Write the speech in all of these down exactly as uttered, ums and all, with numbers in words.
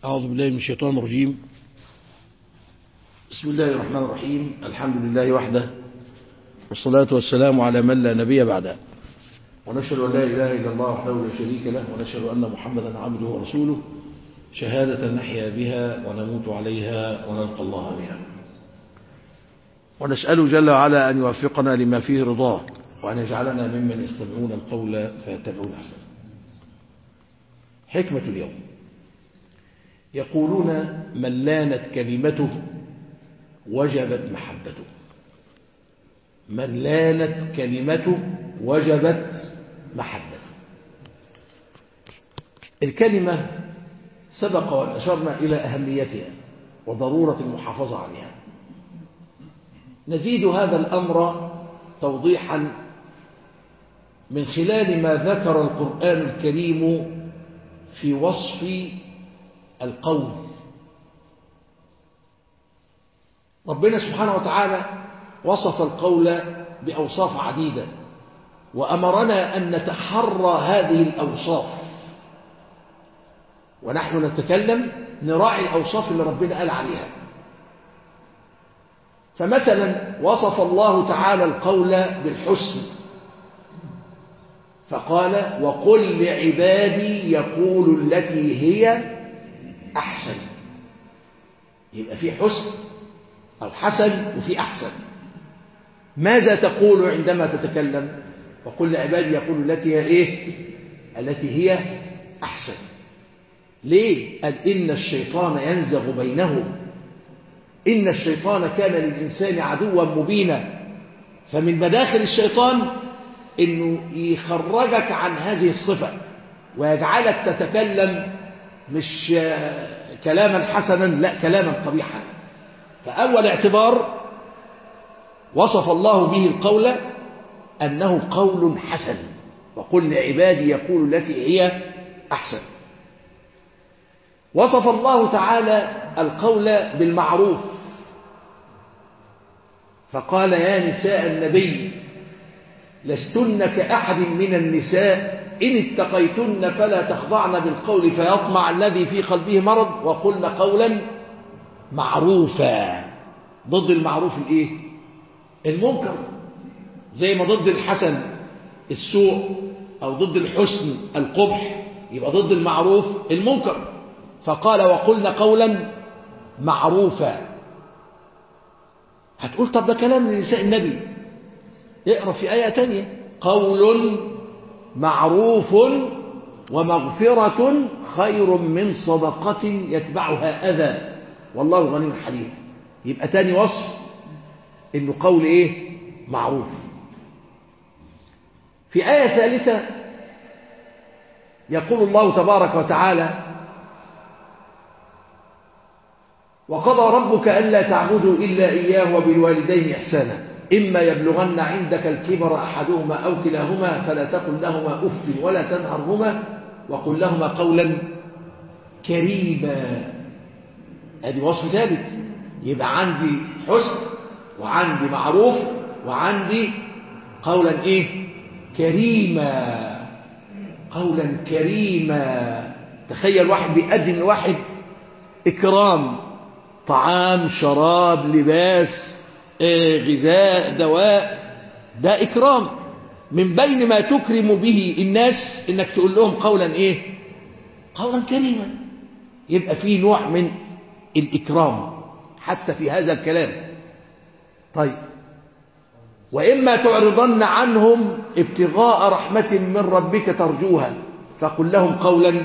أعوذ بالله من الشيطان الرجيم. بسم الله الرحمن الرحيم. الحمد لله وحده، والصلاة والسلام على من لا نبي بعده، ونشهد أن لا إله إلا الله وحده لا شريك له، ونشهد أن محمدا عبده ورسوله، شهادة نحيا بها ونموت عليها ونلقى الله بها. ونسأله جل وعلا أن يوفقنا لما فيه رضاه، وأن يجعلنا ممن يستمعون القول فيتبعون أحسنه. حكمة اليوم: يقولون من لانت كلمته وجبت محبته. من لانت كلمته وجبت محبته. الكلمة سبق وأن أشرنا إلى أهميتها وضرورة المحافظة عليها. نزيد هذا الأمر توضيحا من خلال ما ذكر القرآن الكريم في وصف القول. ربنا سبحانه وتعالى وصف القول بأوصاف عديدة، وأمرنا أن نتحرى هذه الأوصاف، ونحن نتكلم نراعي الأوصاف اللي ربنا قال عليها. فمثلا وصف الله تعالى القول بالحسن، فقال: وقل لعبادي يقول التي هي أحسن. يبقى في حسن أو حسن وفي أحسن. ماذا تقول عندما تتكلم؟ وقل لعبادي يقول التي هي إيه؟ التي هي أحسن. ليه؟ قال: إن الشيطان ينزغ بينهم، إن الشيطان كان للإنسان عدوا مبينا. فمن مداخل الشيطان إنه يخرجك عن هذه الصفة ويجعلك تتكلم مش كلاما حسنا، لا، كلاما قبيحا. فأول اعتبار وصف الله به القول أنه قول حسن، وقل لعبادي يقول التي هي أحسن. وصف الله تعالى القول بالمعروف، فقال: يا نساء النبي لستن كأحد من النساء إن اتقيتن فلا تخضعن بالقول فيطمع الذي في قلبه مرض وقلن قولا معروفا. ضد المعروف الايه؟ المنكر. زي ما ضد الحسن السوء، أو ضد الحسن القبح، يبقى ضد المعروف المنكر. فقال: وقلن قولا معروفا. هتقول طب ده كلام لنساء النبي. اقرأ في آية تانية: قول معروف ومغفرة خير من صدقة يتبعها أذى والله غني حليم. يبقى تاني وصف إنه قول إيه؟ معروف. في آية ثالثة يقول الله تبارك وتعالى: وقضى ربك ألا تعبدوا إلا إياه وبالوالدين إحسانا إما يبلغن عندك الكبر أحدهما أو كلاهما فلا تقل لهما أف ولا تنهرهما وقل لهما قولا كريما. ادي وصف ثالث. يبقى عندي حسن، وعندي معروف، وعندي قولا ايه؟ كريما. قولا كريما. تخيل واحد بيقدم لواحد إكرام، طعام، شراب، لباس، غذاء، دواء، ده إكرام. من بين ما تكرم به الناس إنك تقول لهم قولا إيه؟ قولا كريما. يبقى فيه نوع من الإكرام حتى في هذا الكلام. طيب: وإما تعرضن عنهم ابتغاء رحمة من ربك ترجوها فقل لهم قولا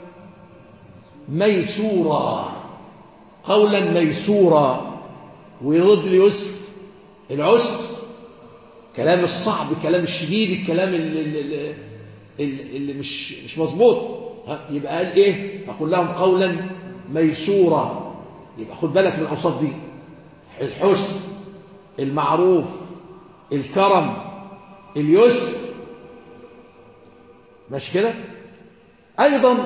ميسورا. قولا ميسورا. ويرد ليسر العسر، كلام الصعب، الكلام الشديد، الكلام اللي, اللي, اللي مش مش مظبوط. يبقى قال ايه؟ فقل لهم قولا ميسورا. يبقى خد بالك من الاوصاف دي: الحسن، المعروف، الكرم، اليسر. ماشي كده؟ ايضا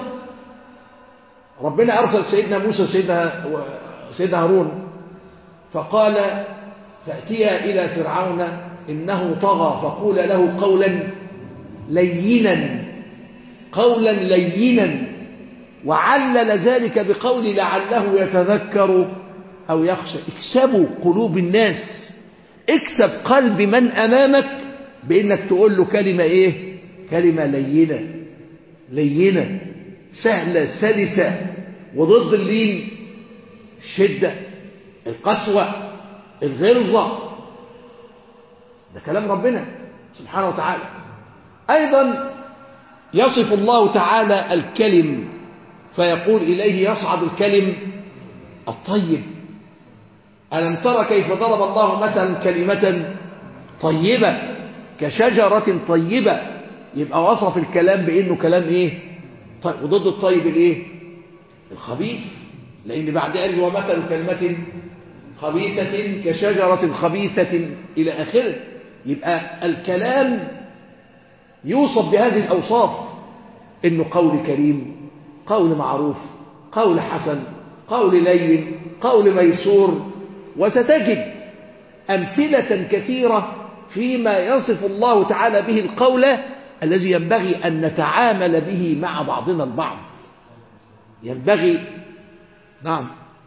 ربنا ارسل سيدنا موسى وسيدنا سيدنا هارون، فقال: فأتيا إلى فرعون إنه طغى فقول له قولا لينا. قولا لينا. وعلل ذلك بقول لعله يتذكر أو يخشى. اكسبوا قلوب الناس، اكسب قلب من أمامك بأنك تقول له كلمة إيه؟ كلمة لينة لينة سهلة سلسة، وضد اللين الشدة، القسوة، الغلظة. ده كلام ربنا سبحانه وتعالى. أيضا يصف الله تعالى الكلم فيقول إليه يصعد الكلم الطيب. ألم تر كيف ضرب الله مثلا كلمة طيبة كشجرة طيبة، يبقى وصف الكلام بأنه كلام إيه؟ طيب. وضد الطيب الإيه؟ الخبيث، لأن بعد قال ومثل كلمة خبيثة كشجرة خبيثة إلى آخره. يبقى الكلام يوصف بهذه الأوصاف، إنه قول كريم، قول معروف، قول حسن، قول لين، قول ميسور. وستجد أمثلة كثيرة فيما يصف الله تعالى به القول الذي ينبغي أن نتعامل به مع بعضنا البعض. ينبغي نعم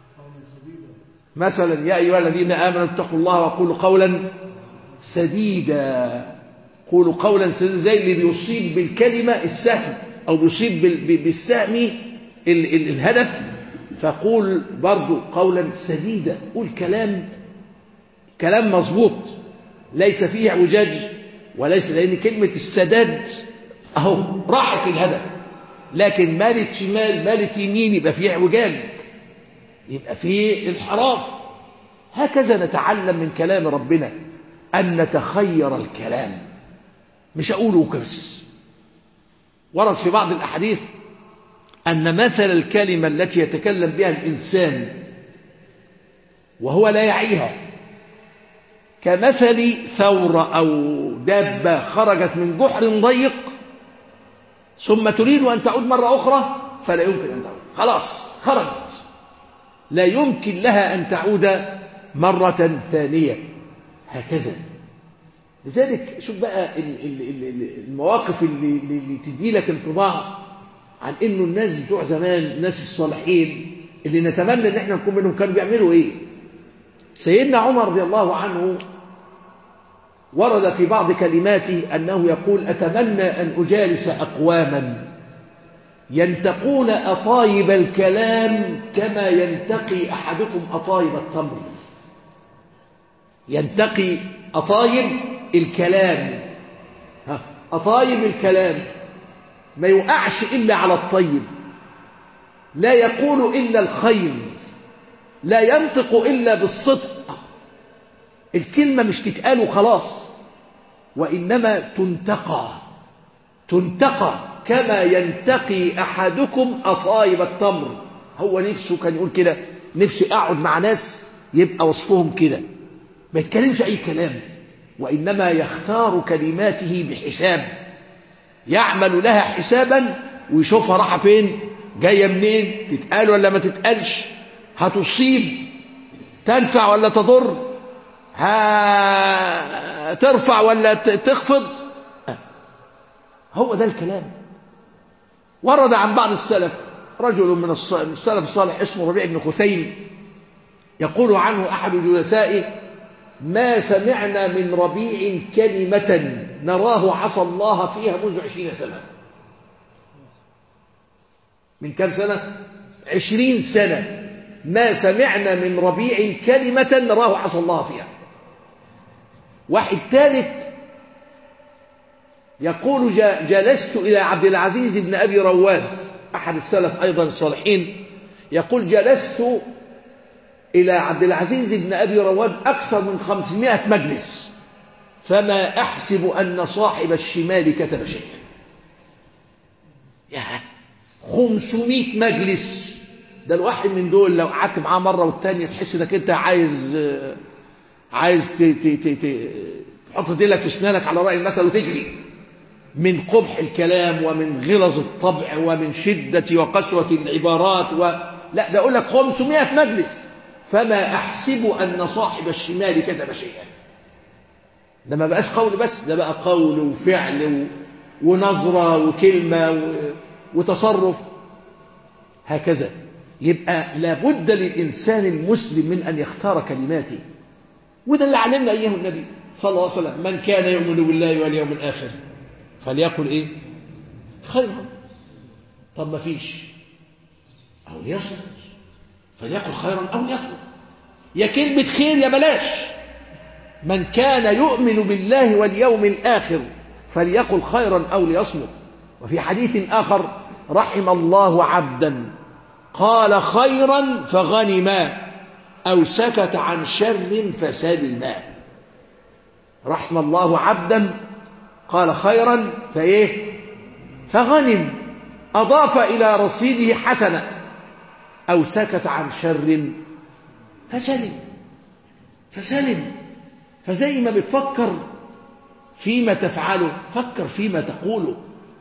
مثلا يا أيها الذين آمنوا اتقوا الله وقولوا قولا سديدا. قولوا قولا سديدا زي اللي بيصيب بالكلمة السهم أو بيصيب بالسهم ال ال الهدف، فقول برضو قولا سديدا. قول كلام كلام مظبوط ليس فيه اعوجاج وليس، لأن كلمة السداد أهو راحت الهدف، لكن مالت شمال مالت يمين يبقى فيه اعوجاج، يبقى فيه انحراف. هكذا نتعلم من كلام ربنا أن نتخير الكلام، مش أقوله كبس. ورد في بعض الأحاديث أن مثل الكلمة التي يتكلم بها الإنسان وهو لا يعيها كمثل ثورة أو دابة خرجت من جحر ضيق ثم تريد أن تعود مرة أخرى فلا يمكن أن تعود، خلاص خرجت، لا يمكن لها أن تعود مرة ثانية. هكذا. لذلك شوف بقى المواقف اللي, اللي تدي لك انطباع عن انه الناس بتوع زمان، الناس الصالحين اللي نتمنى ان احنا نكون منهم، كانوا بيعملوا ايه. سيدنا عمر رضي الله عنه ورد في بعض كلماته انه يقول اتمنى ان اجالس اقواما ينتقون اطايب الكلام كما ينتقي احدكم اطايب التمر. ينتقي أطايب الكلام، أطايب الكلام ما يوقعش إلا على الطيب، لا يقول إلا الخير، لا ينطق إلا بالصدق. الكلمة مش تتقال وخلاص، وإنما تنتقى تنتقى كما ينتقي أحدكم أطايب التمر. هو نفسه كان يقول كده، نفسي أقعد مع ناس يبقى وصفهم كده، ما يتكلمش أي كلام، وإنما يختار كلماته بحساب، يعمل لها حسابا ويشوفها راحة فين، جاية منين، تتقال ولا ما تتقالش، هتصيب، تنفع ولا تضر، هترفع ولا تخفض. هو ده الكلام. ورد عن بعض السلف رجل من السلف الصالح اسمه ربيع بن خثيم، يقول عنه أحد جلسائه ما سمعنا من ربيع كلمة نراه عصى الله فيها منذ عشرين سنة. من كم سنة؟ عشرين سنة ما سمعنا من ربيع كلمة نراه عصى الله فيها. واحد ثالث يقول جلست إلى عبد العزيز بن أبي رواد أحد السلف أيضا الصالحين، يقول جلست إلى عبد العزيز بن أبي رواد أكثر من خمسمائة مجلس فما أحسب أن صاحب الشمال كتب شيئا. يا خمسمائة مجلس، ده الواحد من دول لو قعدت معاه مرة والتانية تحس انك انت عايز عايز تحط ديلك في اسنانك على رأي المثل وتجري من قبح الكلام ومن غلظ الطبع ومن شدة وقسوة العبارات و... لا ده أقول لك خمسمائة مجلس فما أحسب أن صاحب الشمال كتب شيئا. ده ما بقاش قول بس، ده بقى قول وفعل و... ونظرة وكلمة و... وتصرف. هكذا. يبقى لابد للإنسان المسلم من أن يختار كلماته، وده اللي علمنا أيها النبي صلى الله عليه وسلم: من كان يؤمن بالله واليوم الآخر فليقل إيه؟ خيرا. طب ما فيش، أو ليصمت، فليقل خيرا أو ليصمت. يا كلمة خير يا بلاش. من كان يؤمن بالله واليوم الآخر فليقل خيرا أو ليصمت. وفي حديث آخر: رحم الله عبدا قال خيرا فغنما أو سكت عن شر فسلما. رحم الله عبدا قال خيرا فإيه؟ فغنم، أضاف إلى رصيده حسنة، أو سكت عن شر فسلم فسلم. فزي ما بتفكر فيما تفعله فكر فيما تقوله.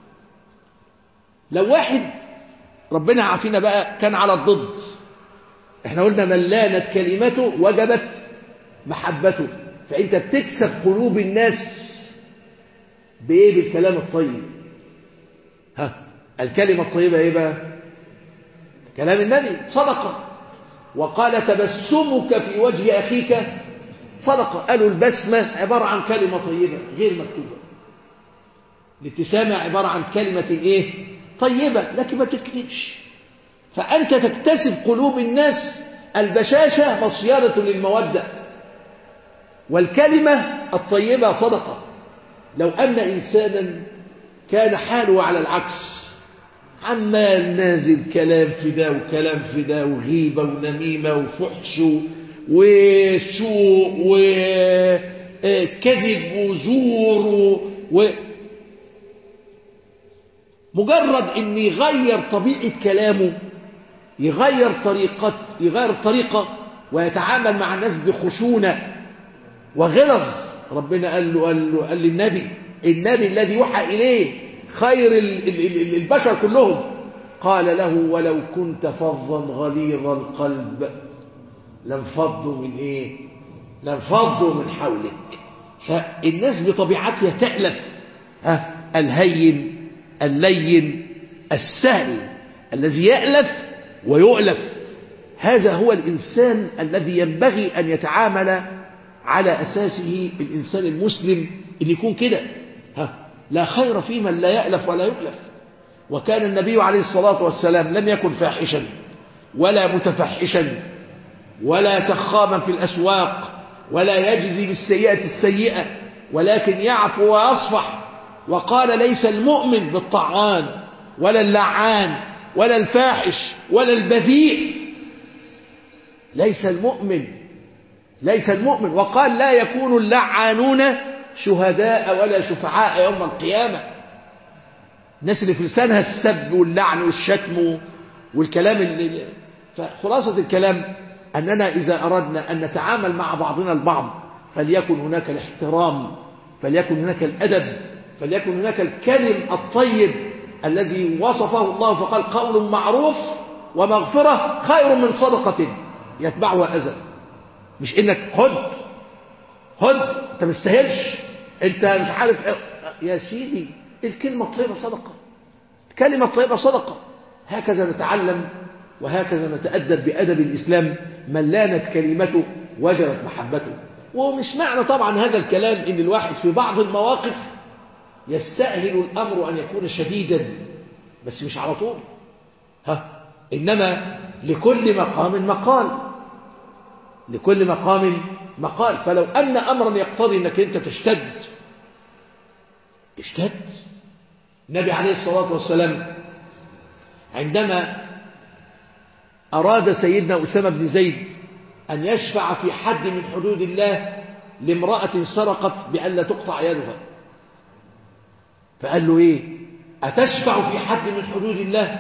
لو واحد ربنا عافينا بقى كان على الضد، احنا قلنا من لانت كلمته وجبت محبته. فانت بتكسب قلوب الناس بايه؟ بالكلام الطيب. ها، الكلمة الطيبة ايه بقى؟ كلام النبي صدقة. وقال: تبسمك في وجه أخيك صدقة. قالوا البسمة عبارة عن كلمة طيبة غير مكتوبة. الابتسامة عبارة عن كلمة ايه؟ طيبة، لكن ما تكتبش. فأنت تكتسب قلوب الناس. البشاشة مصيرة للمودة، والكلمة الطيبة صدقة. لو أن إنسانا كان حاله على العكس، عمال نازل كلام في ده وكلام في ده وغيبة ونميمة وفحش وسوء وكذب وزور و... مجرد ان يغير طبيعة كلامه، يغير طريقة يغير طريقة ويتعامل مع الناس بخشونة وغلظ. ربنا قال له قال له قال للنبي، النبي الذي يوحى إليه خير البشر كلهم، قال له: ولو كنت فظا غليظ القلب لانفضوا من ايه؟ لانفضوا من حولك. فالناس بطبيعتها تألف. ها، الهين اللين السهل الذي يألف ويؤلف. هذا هو الإنسان الذي ينبغي أن يتعامل على أساسه الإنسان المسلم، اللي يكون كده. ها، لا خير في من لا يألف ولا يؤلف. وكان النبي عليه الصلاة والسلام لم يكن فاحشا ولا متفحشا ولا سخاما في الأسواق ولا يجزي بالسيئة السيئة، ولكن يعفو ويصفح. وقال: ليس المؤمن بالطعان ولا اللعان ولا الفاحش ولا البذيء. ليس المؤمن ليس المؤمن وقال: لا يكون اللعانون شهداء ولا شفعاء يوم القيامة. الناس اللي في لسانها السب واللعن والشتم والكلام اللي... فخلاصة الكلام أننا إذا أردنا أن نتعامل مع بعضنا البعض فليكن هناك الاحترام، فليكن هناك الأدب، فليكن هناك الكلم الطيب الذي وصفه الله فقال: قول معروف ومغفرة خير من صدقة يتبعها أذى. مش إنك خد خد أنت مستاهلش، أنت مش عارف إيه. يا سيدي، الكلمة الطيبة صدقة، الكلمة الطيبة صدقة. هكذا نتعلم وهكذا نتأدب بأدب الإسلام. من لانت كلمته وجلت محبته. ومش معنى طبعا هذا الكلام إن الواحد في بعض المواقف يستأهل الأمر أن يكون شديدا، بس مش على طول. ها، إنما لكل مقام مقال، لكل مقام مقال. فلو أن أمرا يقتضي أنك أنت تشتد اشتد. النبي عليه الصلاة والسلام عندما أراد سيدنا أسامة بن زيد أن يشفع في حد من حدود الله لامرأة سرقت بأن لا تقطع يدها، فقال له إيه؟ أتشفع في حد من حدود الله؟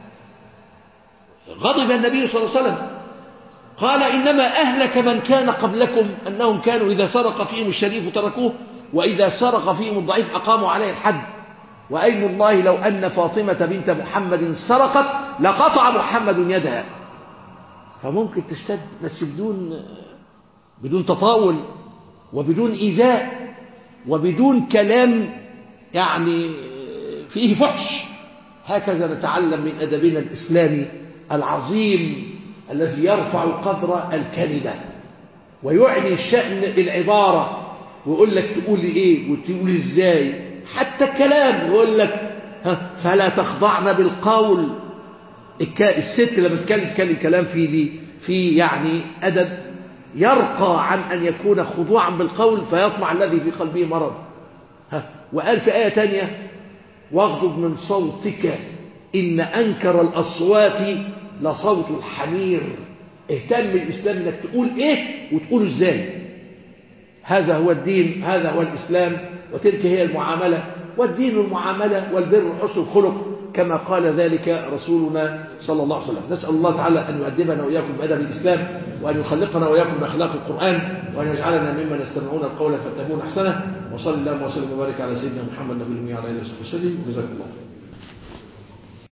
غضب النبي صلى الله عليه وسلم، قال: إنما أهلك من كان قبلكم أنهم كانوا إذا سرق فيهم الشريف تركوه، وإذا سرق فيهم الضعيف أقاموا عليه الحد. وأيم الله لو أن فاطمة بنت محمد سرقت لقطع محمد يدها. فممكن تشتد بس بدون بدون تطاول وبدون إيذاء وبدون كلام يعني فيه فحش. هكذا نتعلم من أدبنا الإسلامي العظيم الذي يرفع قدر الكلمة ويعني شأن العبارة، ويقول لك تقول ايه وتقول ازاي. حتى الكلام يقول لك ها فلا تخضعن بالقول. الست لما تتكلم تتكلم كلام فيه دي في يعني أدب يرقى عن أن يكون خضوعا بالقول فيطمع الذي في قلبه مرض. ها وقال في آية تانية واغضض من صوتك إن أنكر الأصوات لصوت الحمير. اهتم بالإسلام انك تقول ايه وتقول ازاي. هذا هو الدين، هذا هو الإسلام، وتلك هي المعاملة. والدين المعاملة والبر وحسن الخلق كما قال ذلك رسولنا صلى الله عليه وسلم. نسأل الله تعالى أن يؤدبنا وإياكم بأدب الإسلام، وأن يخلقنا وإياكم بأخلاق القرآن، وأن يجعلنا ممن يستمعون القول فيتبعون أحسنه. وصلى الله وسلم وبارك على سيدنا محمد النبي الأمي وعلى آله وصحبه وسلم. جزاكم الله.